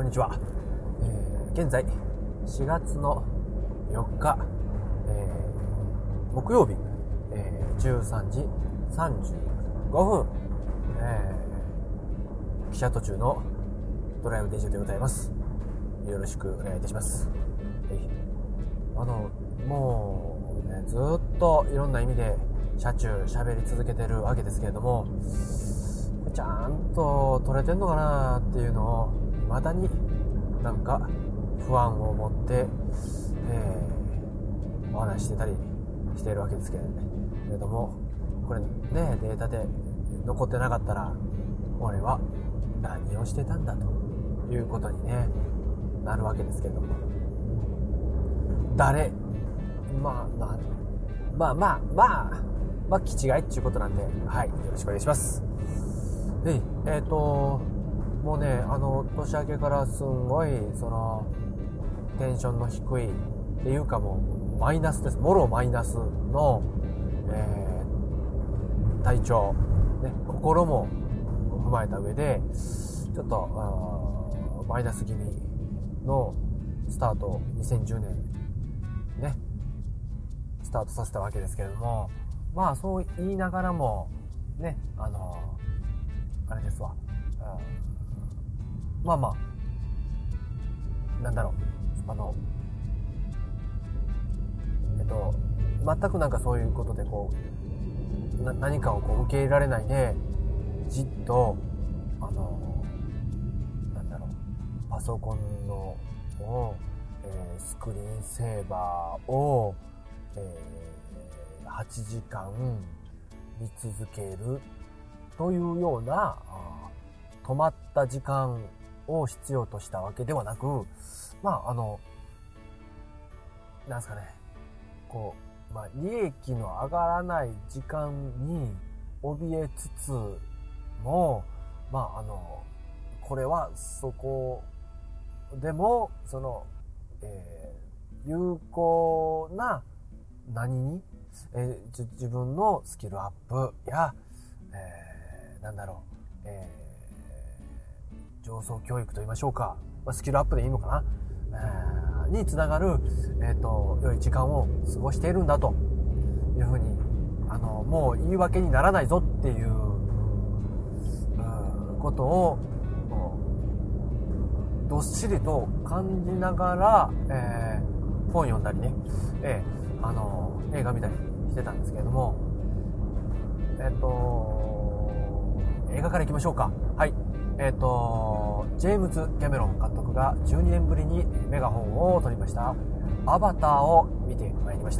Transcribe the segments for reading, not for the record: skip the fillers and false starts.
にちは。現在4月の4日、木曜日、13時35分、汽車途中のドライブデジオでございます。よろしくお願いいたします。もうね、ずっといろんな意味で車中喋り続けてるわけですけれども、ちゃんと撮れてんのかなっていうのを未だになんか不安を持って、お話してたりしているわけですけれども、これね、データで残ってなかったら俺は何をしてたんだということにねなるわけですけれども、気違いっていうことなんで、はい、よろしくお願いします。で、もうね、年明けからすんごいテンションの低いっていうか、もうマイナスです。もろマイナスの、体調、ね、心も踏まえた上でちょっとマイナス気味のスタート、2010年ねスタートさせたわけですけれども、まあそう言いながらもね、あれですわ、なんだろう、全くなんかそういうことで何かを受け入れられないで、じっとパソコンのスクリーンセーバーを、8時間見続けるというような止まった時間を必要としたわけではなく、なんですかね、利益の上がらない時間に怯えつつも、これはそこでも有効な自分のスキルアップや、上層教育と言いましょうか、スキルアップでいいのかな、につながる、良い時間を過ごしているんだというふうに、もう言い訳にならないぞっていうことをどっしりと感じながら、本読んだりね、映画見たりしてたんですけれども、映画から行きましょうか。はい。ジェームズ・キャメロン監督が12年ぶりにメガホンを取りましたアバターを見てまいりました。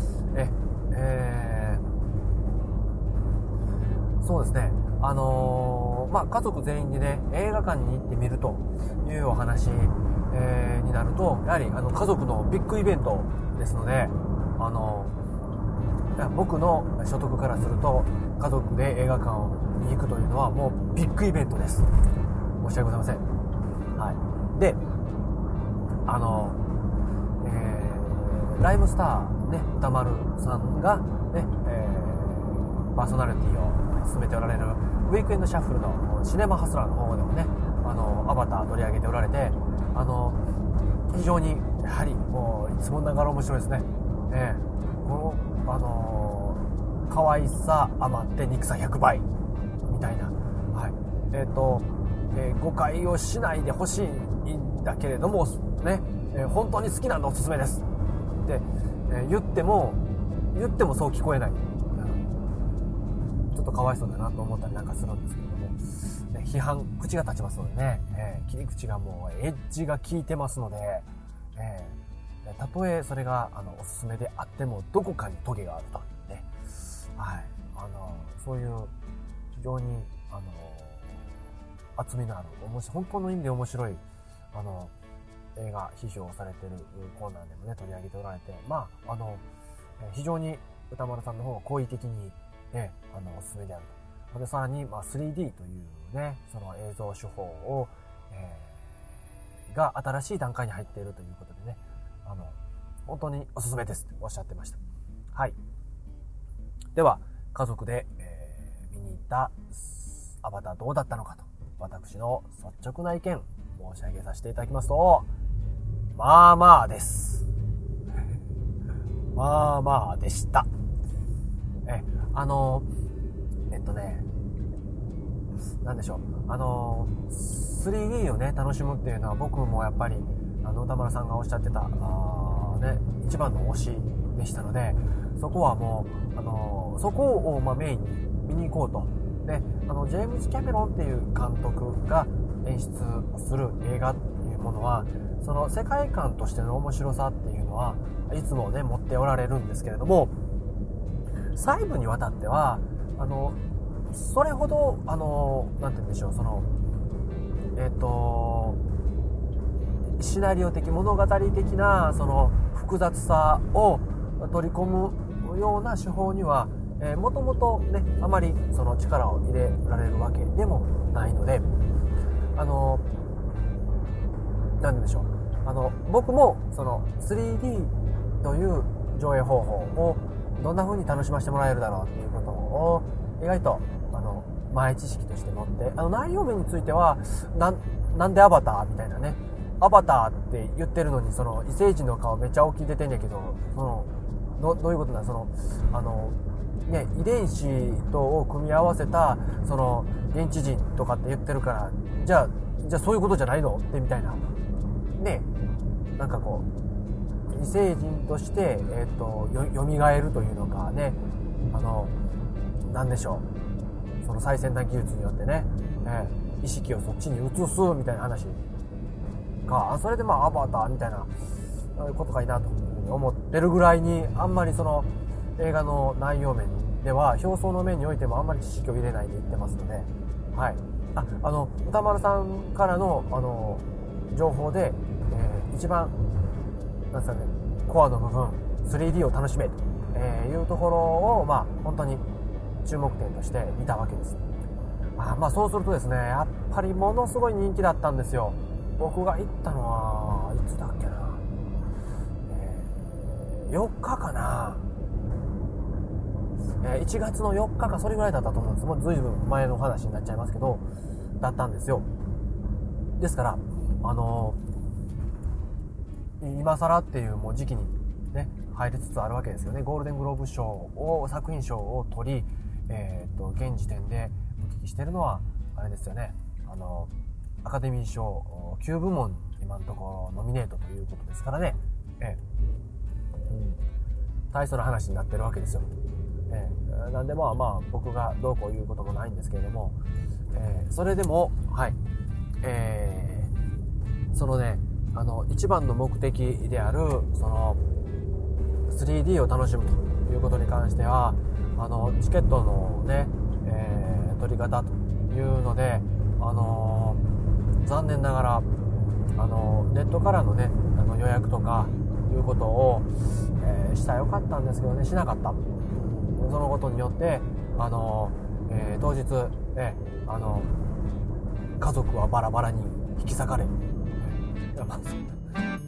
そうですね、家族全員でね、映画館に行ってみるというお話、になると、やはり家族のビッグイベントですので、僕の所得からすると家族で映画館に行くというのはもうビッグイベントです。申し訳ございません。はい。で、ライムスターね、歌丸さんがね、パーソナリティを進めておられるウィークエンドシャッフルのシネマハスラーの方でもね、アバター取り上げておられて、非常にやはりもういつもながら面白いですね。この可愛さ余って憎さ100倍みたいな、はい、誤解をしないでほしいんだけれどもね、本当に好きなんでおすすめですって、言ってもそう聞こえない、ちょっとかわいそうだなと思ったりなんかするんですけれども、批判口が立ちますのでね、切り口がもうエッジが効いてますので、たとえそれがおすすめであってもどこかにトゲがあるとね、はい、そういう非常に厚みのある本当の意味で面白い映画批評されてるコーナーでもね取り上げておられて、非常に歌丸さんの方が好意的に、おすすめであると。でさらに、3D というねその映像手法を、が新しい段階に入っているということでね、本当におすすめですっておっしゃってました。はい。では家族で、見に行ったアバターどうだったのかと、私の率直な意見申し上げさせていただきますと、まあまあです。まあまあでした。なんでしょう。3D をね、楽しむっていうのは僕もやっぱり、歌丸さんがおっしゃってた、一番の推しでしたので、そこはもう、そこをメインに見に行こうと。で、ジェームズ・キャメロンっていう監督が演出する映画っていうものは、その世界観としての面白さっていうのはいつもね、持っておられるんですけれども、細部にわたっては、それほど、なんて言うんでしょう、シナリオ的、物語的な、複雑さを取り込むような手法には、もともとね、あまりその力を入れられるわけでもないので、なんでしょう、僕もその 3D という上映方法をどんな風に楽しませてもらえるだろうっていうことを意外と前知識として持って、内容面についてはなんでアバターみたいなね、アバターって言ってるのにその異星人の顔めっちゃ大きい出てんねんけど、どういうことだ、ね、遺伝子とを組み合わせたその現地人とかって言ってるから、じゃあそういうことじゃないのってみたいなね、なんかこう異星人として蘇るというのかね、なんでしょう、その最先端技術によってね、意識をそっちに移すみたいな話か、それでアバターみたいなことかいなと思ってるぐらいに、あんまりその映画の内容面では表層の面においてもあんまり知識を入れないで言ってますので、はい、歌丸さんからの情報で、一番なんですかね、コアの部分 3D を楽しめというところを本当に注目点として見たわけです。そうするとですね、やっぱりものすごい人気だったんですよ。僕が行ったのはいつだっけな、4日かな、1月の4日かそれぐらいだったと思うんです。もう随分前の話になっちゃいますけど、だったんですよ。ですから今更っていうもう時期にね入りつつあるわけですよね。ゴールデングローブ賞を作品賞を取り、現時点でお聞きしてるのはあれですよね、アカデミー賞9部門今のところノミネートということですからね、大層な話になってるわけですよ。なんで僕がどうこう言うこともないんですけれども、それでもはい、そのね一番の目的であるその 3D を楽しむということに関してはチケットのね、取り方というので残念ながらネットからのね予約とかいうことを、したらよかったんですけどね、しなかった。そのことによって当日、家族はバラバラに引き裂かれ、